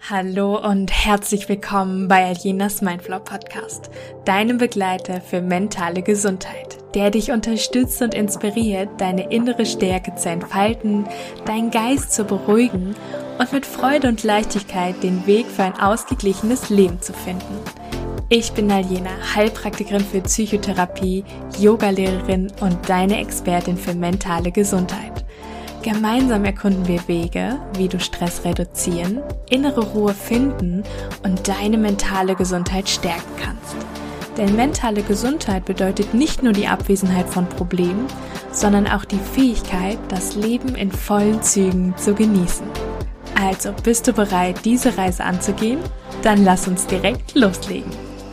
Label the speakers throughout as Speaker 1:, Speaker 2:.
Speaker 1: Hallo und herzlich willkommen bei Aljenas Mindflow Podcast, deinem Begleiter für mentale Gesundheit, der dich unterstützt und inspiriert, deine innere Stärke zu entfalten, deinen Geist zu beruhigen und mit Freude und Leichtigkeit den Weg für ein ausgeglichenes Leben zu finden. Ich bin Aljena, Heilpraktikerin für Psychotherapie, Yogalehrerin und deine Expertin für mentale Gesundheit. Gemeinsam erkunden wir Wege, wie du Stress reduzieren, innere Ruhe finden und deine mentale Gesundheit stärken kannst. Denn mentale Gesundheit bedeutet nicht nur die Abwesenheit von Problemen, sondern auch die Fähigkeit, das Leben in vollen Zügen zu genießen. Also, bist du bereit, diese Reise anzugehen? Dann lass uns direkt loslegen.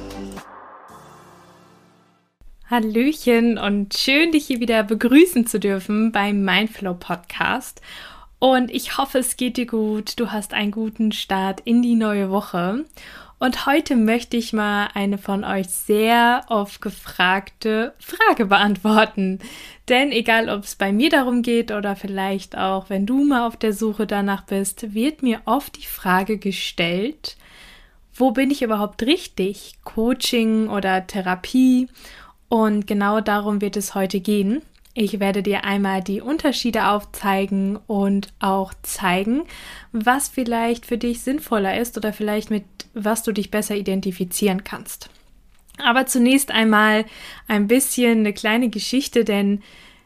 Speaker 1: Hallöchen und schön, dich hier wieder begrüßen zu dürfen beim Mindflow Podcast. Und ich hoffe, es geht dir gut. Du hast einen guten Start in die neue Woche. Und heute möchte ich mal eine von euch sehr oft gefragte Frage beantworten. Denn egal, ob es bei mir darum geht oder vielleicht auch, wenn du mal auf der Suche danach bist, wird mir oft die Frage gestellt, wo bin ich überhaupt richtig? Coaching oder Therapie? Und genau darum wird es heute gehen. Ich werde dir einmal die Unterschiede aufzeigen und auch zeigen, was vielleicht für dich sinnvoller ist oder vielleicht mit was du dich besser identifizieren kannst. Aber zunächst einmal ein bisschen eine kleine Geschichte, denn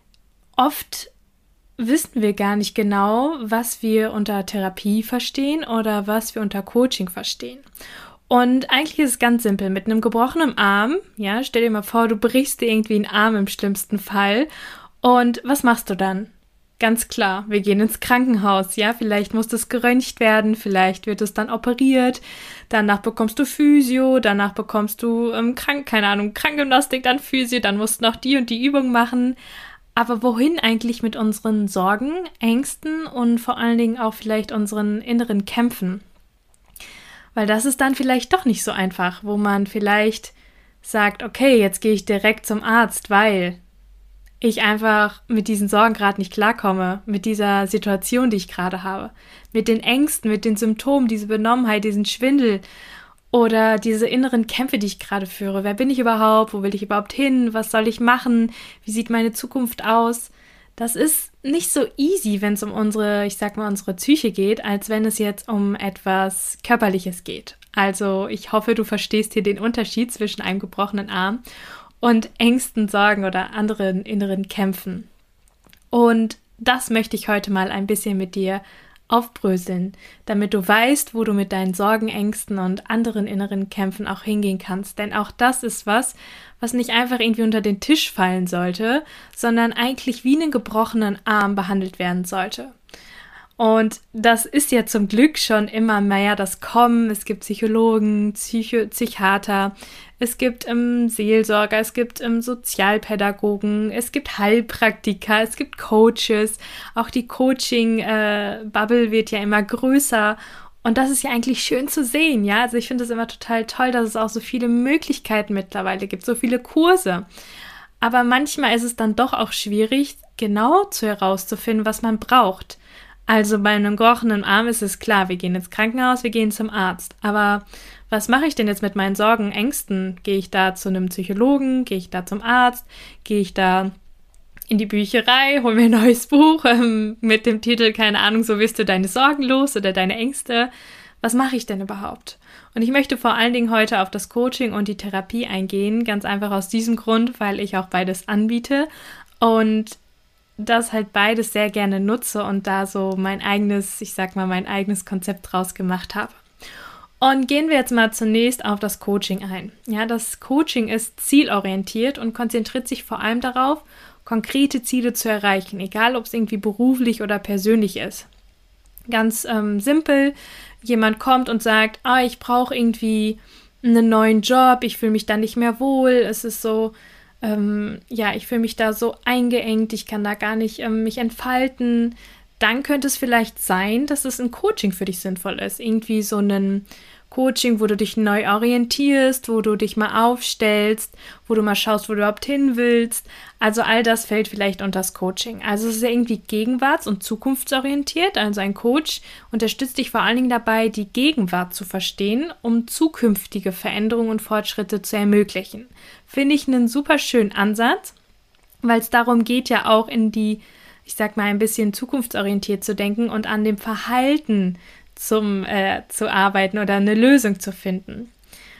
Speaker 1: oft wissen wir gar nicht genau, was wir unter Therapie verstehen oder was wir unter Coaching verstehen. Und eigentlich ist es ganz simpel. Mit einem gebrochenen Arm, ja, stell dir mal vor, du brichst dir irgendwie einen Arm im schlimmsten Fall. Und was machst du dann? Ganz klar, wir gehen ins Krankenhaus, ja, vielleicht muss das geröntgt werden, vielleicht wird es dann operiert, danach bekommst du Physio, danach bekommst du Krankengymnastik, dann Physio, dann musst du noch die und die Übung machen. Aber wohin eigentlich mit unseren Sorgen, Ängsten und vor allen Dingen auch vielleicht unseren inneren Kämpfen? Weil das ist dann vielleicht doch nicht so einfach, wo man vielleicht sagt, okay, jetzt gehe ich direkt zum Arzt, weil ich einfach mit diesen Sorgen gerade nicht klarkomme, mit dieser Situation, die ich gerade habe, mit den Ängsten, mit den Symptomen, diese Benommenheit, diesen Schwindel oder diese inneren Kämpfe, die ich gerade führe. Wer bin ich überhaupt? Wo will ich überhaupt hin? Was soll ich machen? Wie sieht meine Zukunft aus? Das ist nicht so easy, wenn es um unsere Psyche geht, als wenn es jetzt um etwas Körperliches geht. Also ich hoffe, du verstehst hier den Unterschied zwischen einem gebrochenen Arm und Ängsten, Sorgen oder anderen inneren Kämpfen. Und das möchte ich heute mal ein bisschen mit dir aufbröseln, damit du weißt, wo du mit deinen Sorgen, Ängsten und anderen inneren Kämpfen auch hingehen kannst. Denn auch das ist was nicht einfach irgendwie unter den Tisch fallen sollte, sondern eigentlich wie einen gebrochenen Arm behandelt werden sollte. Und das ist ja zum Glück schon immer mehr das Kommen. Es gibt Psychologen, Psychiater, es gibt Seelsorger, es gibt Sozialpädagogen, es gibt Heilpraktiker, es gibt Coaches. Auch die Coaching-Bubble wird ja immer größer. Und das ist ja eigentlich schön zu sehen, ja. Also ich finde es immer total toll, dass es auch so viele Möglichkeiten mittlerweile gibt, so viele Kurse. Aber manchmal ist es dann doch auch schwierig, genau herauszufinden, was man braucht. Also bei einem gebrochenen Arm ist es klar, wir gehen ins Krankenhaus, wir gehen zum Arzt. Aber was mache ich denn jetzt mit meinen Sorgen, Ängsten? Gehe ich da zu einem Psychologen? Gehe ich da zum Arzt? Gehe ich da in die Bücherei, hol mir ein neues Buch mit dem Titel, keine Ahnung, so wirst du deine Sorgen los oder deine Ängste. Was mache ich denn überhaupt? Und ich möchte vor allen Dingen heute auf das Coaching und die Therapie eingehen, ganz einfach aus diesem Grund, weil ich auch beides anbiete und das halt beides sehr gerne nutze und da so mein eigenes Konzept draus gemacht habe. Und gehen wir jetzt mal zunächst auf das Coaching ein. Ja, das Coaching ist zielorientiert und konzentriert sich vor allem darauf, konkrete Ziele zu erreichen, egal ob es irgendwie beruflich oder persönlich ist. Ganz simpel, jemand kommt und sagt, ich brauche irgendwie einen neuen Job, ich fühle mich da nicht mehr wohl, es ist so, ich fühle mich da so eingeengt, ich kann da gar nicht mich entfalten, dann könnte es vielleicht sein, dass es ein Coaching für dich sinnvoll ist. Irgendwie so ein Coaching, wo du dich neu orientierst, wo du dich mal aufstellst, wo du mal schaust, wo du überhaupt hin willst. Also all das fällt vielleicht unter das Coaching. Also es ist ja irgendwie gegenwarts- und zukunftsorientiert. Also ein Coach unterstützt dich vor allen Dingen dabei, die Gegenwart zu verstehen, um zukünftige Veränderungen und Fortschritte zu ermöglichen. Finde ich einen super schönen Ansatz, weil es darum geht ja auch in die, ich sag mal, ein bisschen zukunftsorientiert zu denken und an dem Verhalten zu arbeiten oder eine Lösung zu finden.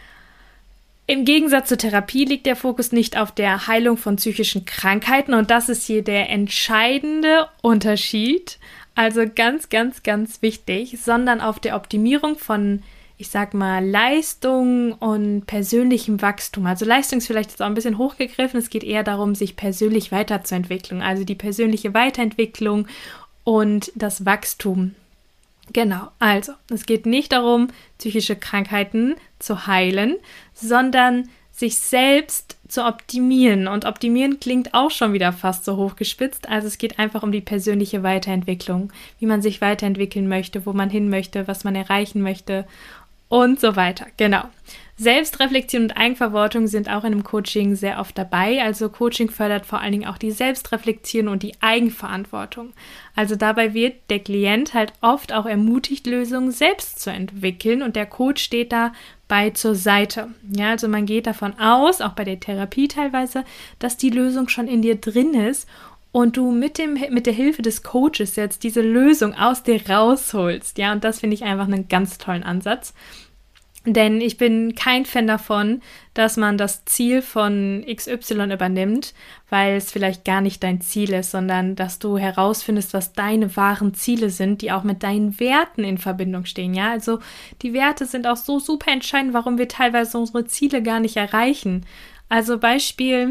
Speaker 1: Im Gegensatz zur Therapie liegt der Fokus nicht auf der Heilung von psychischen Krankheiten und das ist hier der entscheidende Unterschied, also ganz, ganz, ganz wichtig, sondern auf der Optimierung von, ich sag mal, Leistung und persönlichem Wachstum. Also Leistung ist vielleicht jetzt auch ein bisschen hochgegriffen, es geht eher darum, sich persönlich weiterzuentwickeln, also die persönliche Weiterentwicklung und das Wachstum. Genau, also es geht nicht darum, psychische Krankheiten zu heilen, sondern sich selbst zu optimieren. Und optimieren klingt auch schon wieder fast so hochgespitzt. Also es geht einfach um die persönliche Weiterentwicklung, wie man sich weiterentwickeln möchte, wo man hin möchte, was man erreichen möchte und so weiter. Genau. Selbstreflexion und Eigenverantwortung sind auch in einem Coaching sehr oft dabei. Also Coaching fördert vor allen Dingen auch die Selbstreflexion und die Eigenverantwortung. Also dabei wird der Klient halt oft auch ermutigt, Lösungen selbst zu entwickeln und der Coach steht dabei zur Seite. Ja, also man geht davon aus, auch bei der Therapie teilweise, dass die Lösung schon in dir drin ist und du mit der Hilfe des Coaches jetzt diese Lösung aus dir rausholst. Ja, und das finde ich einfach einen ganz tollen Ansatz. Denn ich bin kein Fan davon, dass man das Ziel von XY übernimmt, weil es vielleicht gar nicht dein Ziel ist, sondern dass du herausfindest, was deine wahren Ziele sind, die auch mit deinen Werten in Verbindung stehen. Ja, also die Werte sind auch so super entscheidend, warum wir teilweise unsere Ziele gar nicht erreichen. Also Beispiel,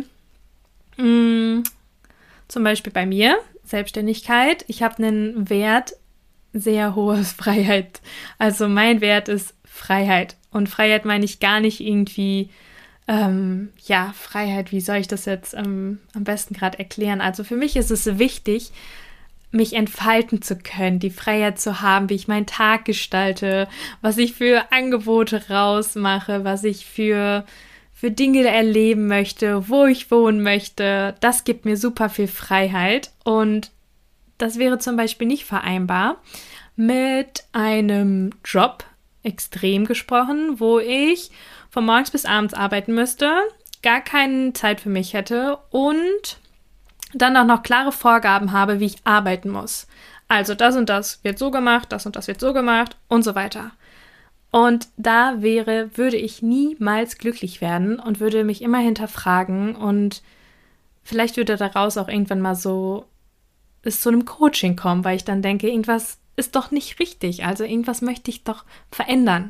Speaker 1: zum Beispiel bei mir, Selbstständigkeit. Ich habe einen Wert, sehr hohe Freiheit. Also mein Wert ist Freiheit. Und Freiheit meine ich gar nicht irgendwie, Freiheit, wie soll ich das jetzt am besten gerade erklären? Also für mich ist es wichtig, mich entfalten zu können, die Freiheit zu haben, wie ich meinen Tag gestalte, was ich für Angebote rausmache, was ich für Dinge erleben möchte, wo ich wohnen möchte. Das gibt mir super viel Freiheit und das wäre zum Beispiel nicht vereinbar mit einem Job, extrem gesprochen, wo ich von morgens bis abends arbeiten müsste, gar keine Zeit für mich hätte und dann auch noch klare Vorgaben habe, wie ich arbeiten muss. Also das und das wird so gemacht, das und das wird so gemacht und so weiter. Und da würde ich niemals glücklich werden und würde mich immer hinterfragen und vielleicht würde daraus auch irgendwann mal so es zu einem Coaching kommen, weil ich dann denke, irgendwas ist doch nicht richtig. Also irgendwas möchte ich doch verändern.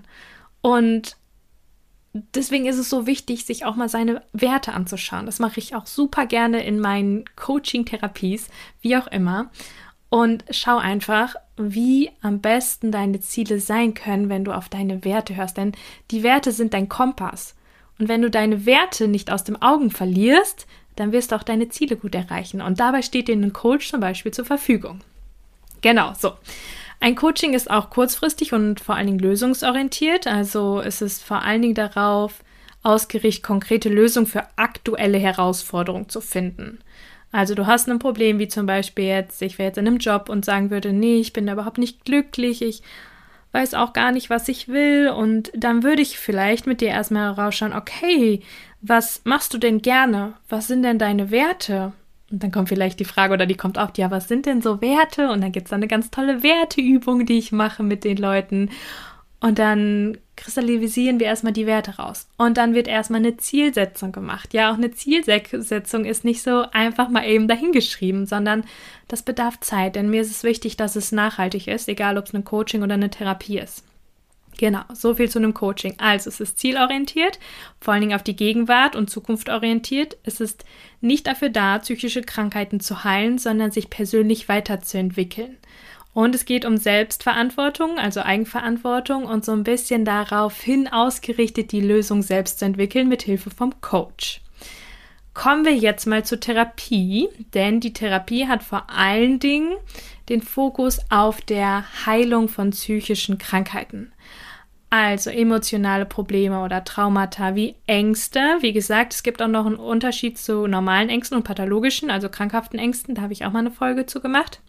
Speaker 1: Und deswegen ist es so wichtig, sich auch mal seine Werte anzuschauen. Das mache ich auch super gerne in meinen Coaching-Therapies, wie auch immer. Und schau einfach, wie am besten deine Ziele sein können, wenn du auf deine Werte hörst. Denn die Werte sind dein Kompass. Und wenn du deine Werte nicht aus den Augen verlierst, dann wirst du auch deine Ziele gut erreichen. Und dabei steht dir ein Coach zum Beispiel zur Verfügung. Genau, so. Ein Coaching ist auch kurzfristig und vor allen Dingen lösungsorientiert. Also es ist vor allen Dingen darauf ausgerichtet, konkrete Lösungen für aktuelle Herausforderungen zu finden. Also du hast ein Problem, wie zum Beispiel jetzt, ich wäre jetzt in einem Job und sagen würde, nee, ich bin da überhaupt nicht glücklich, ich weiß auch gar nicht, was ich will. Und dann würde ich vielleicht mit dir erstmal herausschauen, okay, was machst du denn gerne? Was sind denn deine Werte? Und dann kommt vielleicht die Frage oder die kommt auch, ja, was sind denn so Werte? Und dann gibt es eine ganz tolle Werteübung, die ich mache mit den Leuten. Und dann kristallisieren wir erstmal die Werte raus. Und dann wird erstmal eine Zielsetzung gemacht. Ja, auch eine Zielsetzung ist nicht so einfach mal eben dahingeschrieben, sondern das bedarf Zeit. Denn mir ist es wichtig, dass es nachhaltig ist, egal ob es ein Coaching oder eine Therapie ist. Genau, so viel zu einem Coaching. Also es ist zielorientiert, vor allen Dingen auf die Gegenwart und Zukunft orientiert. Es ist nicht dafür da, psychische Krankheiten zu heilen, sondern sich persönlich weiterzuentwickeln. Und es geht um Selbstverantwortung, also Eigenverantwortung und so ein bisschen daraufhin ausgerichtet, die Lösung selbst zu entwickeln mit Hilfe vom Coach. Kommen wir jetzt mal zur Therapie, denn die Therapie hat vor allen Dingen den Fokus auf der Heilung von psychischen Krankheiten. Also emotionale Probleme oder Traumata wie Ängste. Wie gesagt, es gibt auch noch einen Unterschied zu normalen Ängsten und pathologischen, also krankhaften Ängsten. Da habe ich auch mal eine Folge zu gemacht.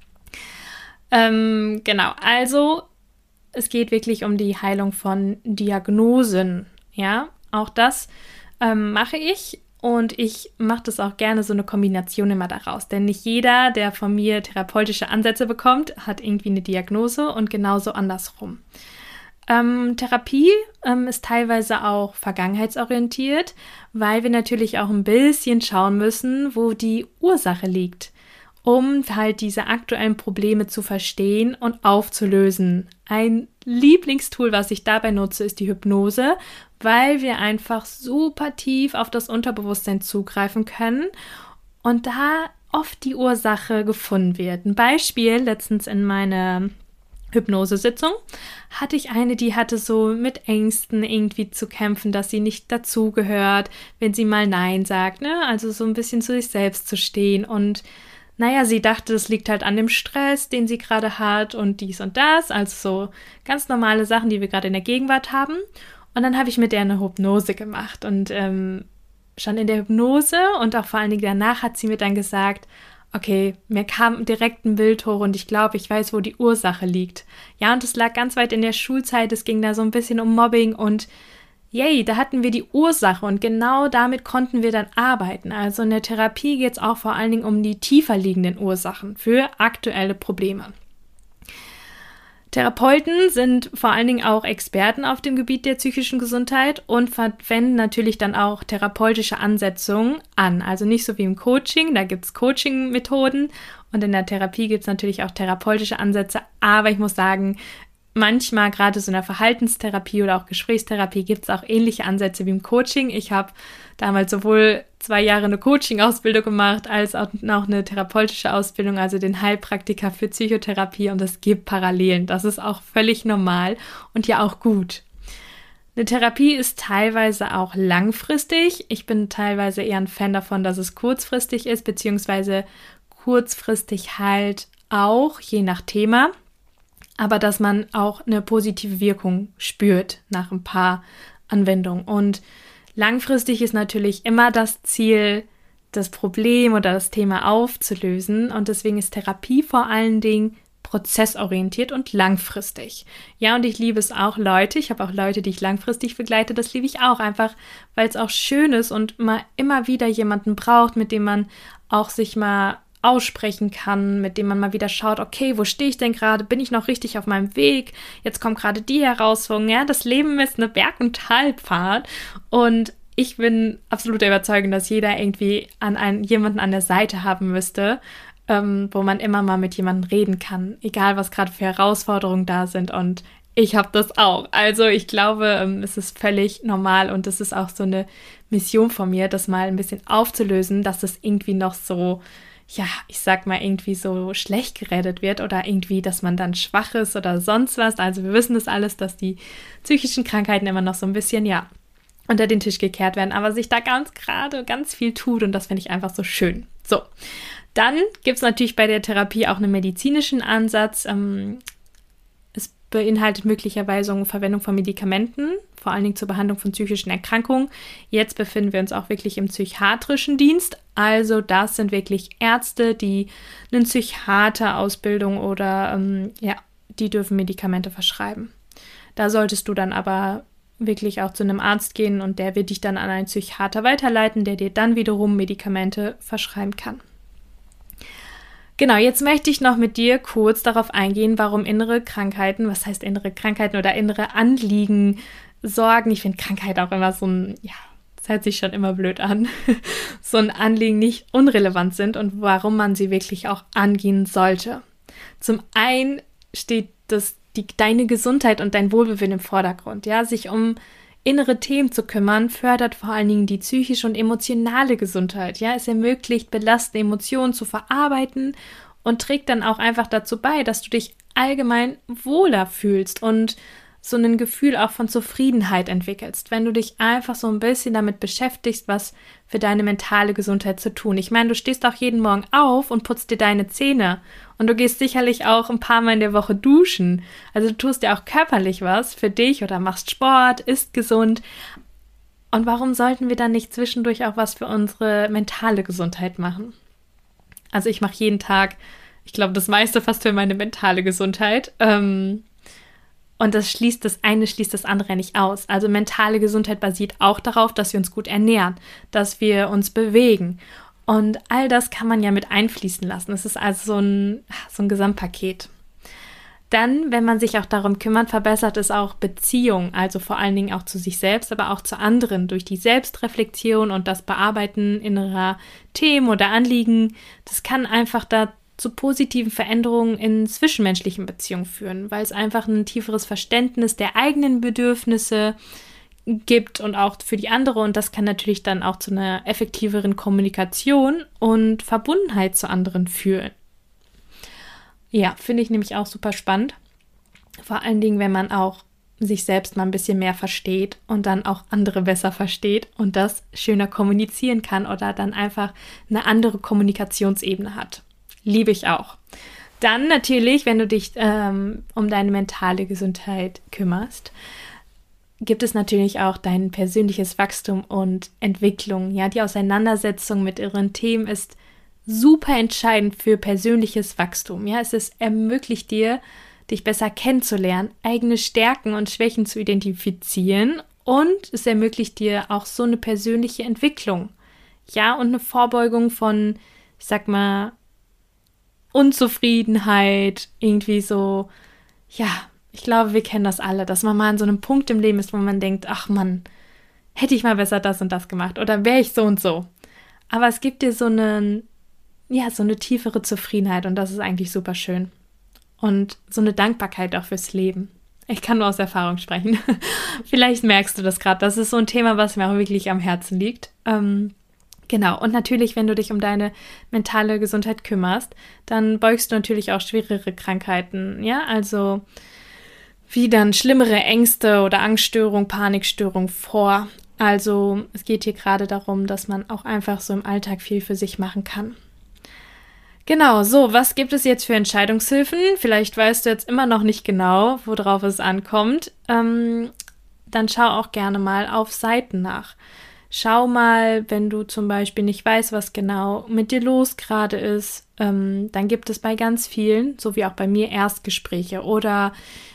Speaker 1: Genau, also es geht wirklich um die Heilung von Diagnosen. Ja, auch das mache ich. Und ich mache das auch gerne so eine Kombination immer daraus. Denn nicht jeder, der von mir therapeutische Ansätze bekommt, hat irgendwie eine Diagnose und genauso andersrum. Therapie ist teilweise auch vergangenheitsorientiert, weil wir natürlich auch ein bisschen schauen müssen, wo die Ursache liegt, um halt diese aktuellen Probleme zu verstehen und aufzulösen. Ein Lieblingstool, was ich dabei nutze, ist die Hypnose, weil wir einfach super tief auf das Unterbewusstsein zugreifen können und da oft die Ursache gefunden wird. Ein Beispiel, letztens in meiner Hypnosesitzung hatte ich eine, die hatte so mit Ängsten irgendwie zu kämpfen, dass sie nicht dazugehört, wenn sie mal Nein sagt, ne? Also so ein bisschen zu sich selbst zu stehen und naja, sie dachte, das liegt halt an dem Stress, den sie gerade hat und dies und das, also so ganz normale Sachen, die wir gerade in der Gegenwart haben. Und dann habe ich mit der eine Hypnose gemacht und schon in der Hypnose und auch vor allen Dingen danach hat sie mir dann gesagt, okay, mir kam direkt ein Bild hoch und ich glaube, ich weiß, wo die Ursache liegt. Ja, und es lag ganz weit in der Schulzeit, es ging da so ein bisschen um Mobbing und yay, da hatten wir die Ursache und genau damit konnten wir dann arbeiten. Also in der Therapie geht es auch vor allen Dingen um die tiefer liegenden Ursachen für aktuelle Probleme. Therapeuten sind vor allen Dingen auch Experten auf dem Gebiet der psychischen Gesundheit und verwenden natürlich dann auch therapeutische Ansetzungen an. Also nicht so wie im Coaching, da gibt es Coaching-Methoden und in der Therapie gibt es natürlich auch therapeutische Ansätze. Aber ich muss sagen, manchmal, gerade so in der Verhaltenstherapie oder auch Gesprächstherapie, gibt es auch ähnliche Ansätze wie im Coaching. Ich habe damals sowohl 2 Jahre eine Coaching-Ausbildung gemacht, als auch noch eine therapeutische Ausbildung, also den Heilpraktiker für Psychotherapie und es gibt Parallelen. Das ist auch völlig normal und ja auch gut. Eine Therapie ist teilweise auch langfristig. Ich bin teilweise eher ein Fan davon, dass es kurzfristig ist, beziehungsweise kurzfristig halt auch, je nach Thema. Aber dass man auch eine positive Wirkung spürt nach ein paar Anwendungen. Und langfristig ist natürlich immer das Ziel, das Problem oder das Thema aufzulösen. Und deswegen ist Therapie vor allen Dingen prozessorientiert und langfristig. Ja, und ich liebe es auch, ich habe auch Leute, die ich langfristig begleite, das liebe ich auch einfach, weil es auch schön ist und man immer wieder jemanden braucht, mit dem man auch sich mal aussprechen kann, mit dem man mal wieder schaut, okay, wo stehe ich denn gerade? Bin ich noch richtig auf meinem Weg? Jetzt kommt gerade die Herausforderung. Ja, das Leben ist eine Berg- und Talfahrt und ich bin absolut der Überzeugung, dass jeder irgendwie jemanden an der Seite haben müsste, wo man immer mal mit jemandem reden kann, egal was gerade für Herausforderungen da sind und ich habe das auch. Also ich glaube, es ist völlig normal und es ist auch so eine Mission von mir, das mal ein bisschen aufzulösen, dass es irgendwie noch so ja, ich sag mal, irgendwie so schlecht geredet wird oder irgendwie, dass man dann schwach ist oder sonst was. Also wir wissen das alles, dass die psychischen Krankheiten immer noch so ein bisschen, ja, unter den Tisch gekehrt werden, aber sich da ganz viel tut und das finde ich einfach so schön. So, dann gibt es natürlich bei der Therapie auch einen medizinischen Ansatz. Es beinhaltet möglicherweise eine Verwendung von Medikamenten, vor allen Dingen zur Behandlung von psychischen Erkrankungen. Jetzt befinden wir uns auch wirklich im psychiatrischen Dienst. Also das sind wirklich Ärzte, die eine Psychiaterausbildung oder die dürfen Medikamente verschreiben. Da solltest du dann aber wirklich auch zu einem Arzt gehen und der wird dich dann an einen Psychiater weiterleiten, der dir dann wiederum Medikamente verschreiben kann. Genau, jetzt möchte ich noch mit dir kurz darauf eingehen, warum innere Krankheiten, was heißt innere Krankheiten oder innere Anliegen, Sorgen, ich finde Krankheit auch immer so ein, ja, das hört sich schon immer blöd an, so ein Anliegen nicht unrelevant sind und warum man sie wirklich auch angehen sollte. Zum einen steht deine Gesundheit und dein Wohlbefinden im Vordergrund, ja, sich um innere Themen zu kümmern, fördert vor allen Dingen die psychische und emotionale Gesundheit. Ja, es ermöglicht, belastende Emotionen zu verarbeiten und trägt dann auch einfach dazu bei, dass du dich allgemein wohler fühlst und so ein Gefühl auch von Zufriedenheit entwickelst, wenn du dich einfach so ein bisschen damit beschäftigst, was für deine mentale Gesundheit zu tun. Ich meine, du stehst auch jeden Morgen auf und putzt dir deine Zähne und du gehst sicherlich auch ein paar Mal in der Woche duschen. Also du tust ja auch körperlich was für dich oder machst Sport, isst gesund. Und warum sollten wir dann nicht zwischendurch auch was für unsere mentale Gesundheit machen? Also ich mache jeden Tag, ich glaube, das meiste fast für meine mentale Gesundheit. Und das eine schließt das andere nicht aus. Also mentale Gesundheit basiert auch darauf, dass wir uns gut ernähren, dass wir uns bewegen. Und all das kann man ja mit einfließen lassen. Es ist also so ein Gesamtpaket. Dann, wenn man sich auch darum kümmert, verbessert es auch Beziehungen, also vor allen Dingen auch zu sich selbst, aber auch zu anderen durch die Selbstreflexion und das Bearbeiten innerer Themen oder Anliegen. Das kann einfach zu positiven Veränderungen in zwischenmenschlichen Beziehungen führen, weil es einfach ein tieferes Verständnis der eigenen Bedürfnisse gibt und auch für die andere. Und das kann natürlich dann auch zu einer effektiveren Kommunikation und Verbundenheit zu anderen führen. Ja, finde ich nämlich auch super spannend. Vor allen Dingen, wenn man auch sich selbst mal ein bisschen mehr versteht und dann auch andere besser versteht und das schöner kommunizieren kann oder dann einfach eine andere Kommunikationsebene hat. Liebe ich auch. Dann natürlich, wenn du dich um deine mentale Gesundheit kümmerst, gibt es natürlich auch dein persönliches Wachstum und Entwicklung. Ja, die Auseinandersetzung mit ihren Themen ist super entscheidend für persönliches Wachstum. Ja, es ermöglicht dir, dich besser kennenzulernen, eigene Stärken und Schwächen zu identifizieren und es ermöglicht dir auch so eine persönliche Entwicklung. Ja, und eine Vorbeugung von, ich sag mal, Unzufriedenheit, irgendwie so, ja, ich glaube, wir kennen das alle, dass man mal an so einem Punkt im Leben ist, wo man denkt, ach Mann, hätte ich mal besser das und das gemacht oder wäre ich so und so. Aber es gibt dir so eine tiefere Zufriedenheit und das ist eigentlich super schön. Und so eine Dankbarkeit auch fürs Leben. Ich kann nur aus Erfahrung sprechen. Vielleicht merkst du das gerade. Das ist so ein Thema, was mir auch wirklich am Herzen liegt. Genau. Und natürlich, wenn du dich um deine mentale Gesundheit kümmerst, dann beugst du natürlich auch schwerere Krankheiten. Ja, also wie dann schlimmere Ängste oder Angststörung, Panikstörung vor. Also es geht hier gerade darum, dass man auch einfach so im Alltag viel für sich machen kann. Genau, so, was gibt es jetzt für Entscheidungshilfen? Vielleicht weißt du jetzt immer noch nicht genau, worauf es ankommt. Dann schau auch gerne mal auf Seiten nach. Schau mal, wenn du zum Beispiel nicht weißt, was genau mit dir los gerade ist, dann gibt es bei ganz vielen, so wie auch bei mir, Erstgespräche oder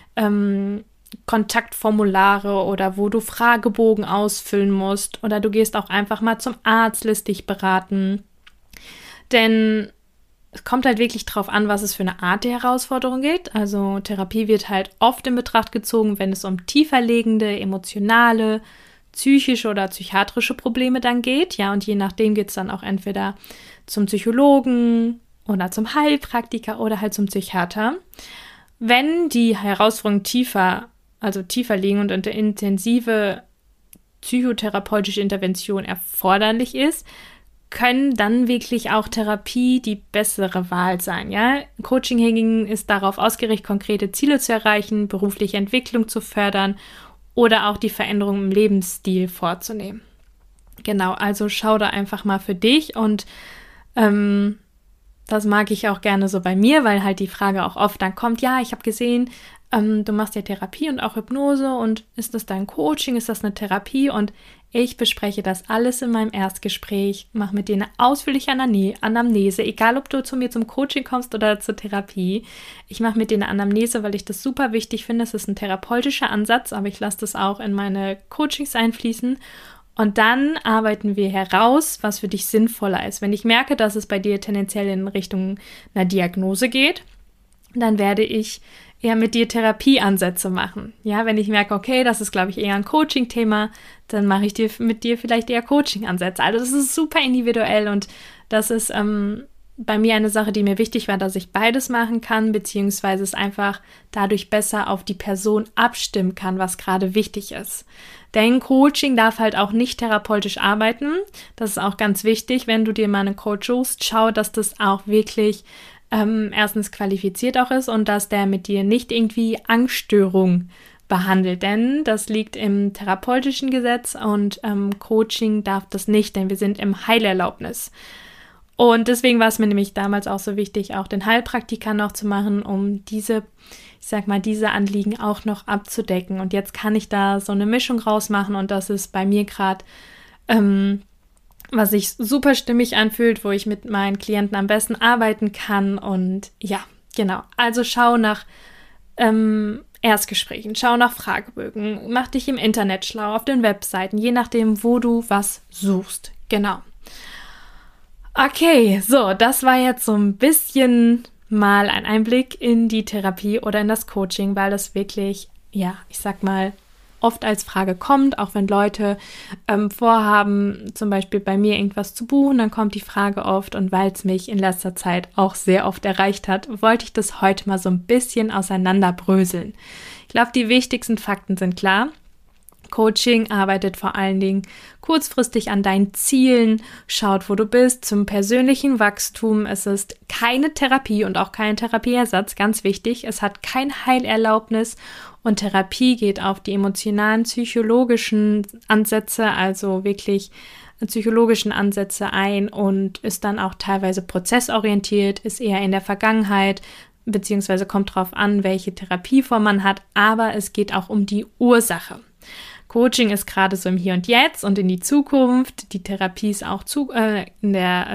Speaker 1: Kontaktformulare oder wo du Fragebogen ausfüllen musst oder du gehst auch einfach mal zum Arzt, lässt dich beraten. Denn es kommt halt wirklich drauf an, was es für eine Art der Herausforderung geht. Also Therapie wird halt oft in Betracht gezogen, wenn es um tiefer liegende, emotionale, psychische oder psychiatrische Probleme dann geht. Ja, und je nachdem geht es dann auch entweder zum Psychologen oder zum Heilpraktiker oder halt zum Psychiater. Wenn die Herausforderungen tiefer liegen und eine intensive psychotherapeutische Intervention erforderlich ist, können dann wirklich auch Therapie die bessere Wahl sein. Ja? Coaching hingegen ist darauf ausgerichtet, konkrete Ziele zu erreichen, berufliche Entwicklung zu fördern oder auch die Veränderung im Lebensstil vorzunehmen. Genau, also schau da einfach mal für dich und das mag ich auch gerne so bei mir, weil halt die Frage auch oft dann kommt, ja, ich habe gesehen, du machst ja Therapie und auch Hypnose und ist das dein Coaching, ist das eine Therapie? Und ich bespreche das alles in meinem Erstgespräch, mache mit dir eine ausführliche Anamnese, egal ob du zu mir zum Coaching kommst oder zur Therapie. Ich mache mit dir eine Anamnese, weil ich das super wichtig finde. Es ist ein therapeutischer Ansatz, aber ich lasse das auch in meine Coachings einfließen. Und dann arbeiten wir heraus, was für dich sinnvoller ist. Wenn ich merke, dass es bei dir tendenziell in Richtung einer Diagnose geht, dann werde ich eher mit dir Therapieansätze machen. Ja, wenn ich merke, okay, das ist, glaube ich, eher ein Coaching-Thema, dann mache ich mit dir vielleicht eher Coaching-Ansätze. Also das ist super individuell und das ist bei mir eine Sache, die mir wichtig war, dass ich beides machen kann, beziehungsweise es einfach dadurch besser auf die Person abstimmen kann, was gerade wichtig ist. Denn Coaching darf halt auch nicht therapeutisch arbeiten. Das ist auch ganz wichtig, wenn du dir mal einen Coach suchst, schau, dass das auch wirklich erstens qualifiziert auch ist und dass der mit dir nicht irgendwie Angststörung behandelt, denn das liegt im therapeutischen Gesetz und Coaching darf das nicht, denn wir sind im Heilerlaubnis. Und deswegen war es mir nämlich damals auch so wichtig, auch den Heilpraktiker noch zu machen, um diese Anliegen auch noch abzudecken. Und jetzt kann ich da so eine Mischung rausmachen und das ist bei mir gerade, was sich super stimmig anfühlt, wo ich mit meinen Klienten am besten arbeiten kann. Und ja, genau. Also schau nach Erstgesprächen, schau nach Fragebögen, mach dich im Internet schlau, auf den Webseiten, je nachdem, wo du was suchst. Genau. Okay, so, das war jetzt so ein bisschen mal ein Einblick in die Therapie oder in das Coaching, weil das wirklich, ja, ich sag mal, oft als Frage kommt, auch wenn Leute vorhaben, zum Beispiel bei mir irgendwas zu buchen, dann kommt die Frage oft und weil es mich in letzter Zeit auch sehr oft erreicht hat, wollte ich das heute mal so ein bisschen auseinanderbröseln. Ich glaube, die wichtigsten Fakten sind klar. Coaching arbeitet vor allen Dingen kurzfristig an deinen Zielen, schaut, wo du bist, zum persönlichen Wachstum. Es ist keine Therapie und auch kein Therapieersatz, ganz wichtig. Es hat kein Heilerlaubnis und Therapie geht auf die emotionalen, psychologischen Ansätze, also wirklich psychologischen Ansätze ein und ist dann auch teilweise prozessorientiert, ist eher in der Vergangenheit, beziehungsweise kommt drauf an, welche Therapieform man hat, aber es geht auch um die Ursache. Coaching ist gerade so im Hier und Jetzt und in die Zukunft. Die Therapie ist auch in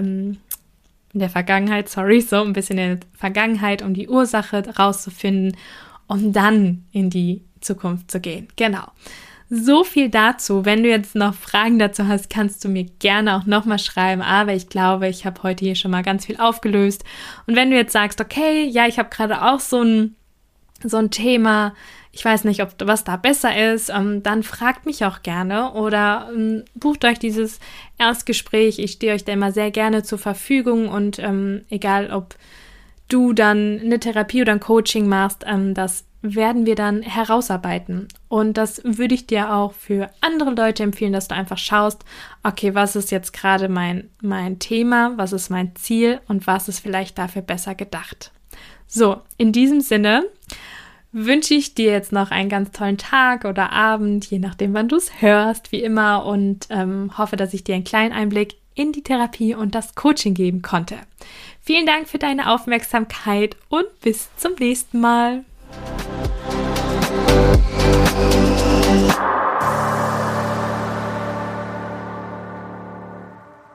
Speaker 1: der Vergangenheit, so ein bisschen in der Vergangenheit, um die Ursache rauszufinden, um dann in die Zukunft zu gehen. Genau. So viel dazu. Wenn du jetzt noch Fragen dazu hast, kannst du mir gerne auch nochmal schreiben. Aber ich glaube, ich habe heute hier schon mal ganz viel aufgelöst. Und wenn du jetzt sagst, okay, ja, ich habe gerade auch so ein Thema, ich weiß nicht, was da besser ist, dann fragt mich auch gerne oder bucht euch dieses Erstgespräch. Ich stehe euch da immer sehr gerne zur Verfügung und egal, ob du dann eine Therapie oder ein Coaching machst, das werden wir dann herausarbeiten. Und das würde ich dir auch für andere Leute empfehlen, dass du einfach schaust, okay, was ist jetzt gerade mein Thema, was ist mein Ziel und was ist vielleicht dafür besser gedacht. So, in diesem Sinne wünsche ich dir jetzt noch einen ganz tollen Tag oder Abend, je nachdem, wann du es hörst, wie immer, und hoffe, dass ich dir einen kleinen Einblick in die Therapie und das Coaching geben konnte. Vielen Dank für deine Aufmerksamkeit und bis zum nächsten Mal.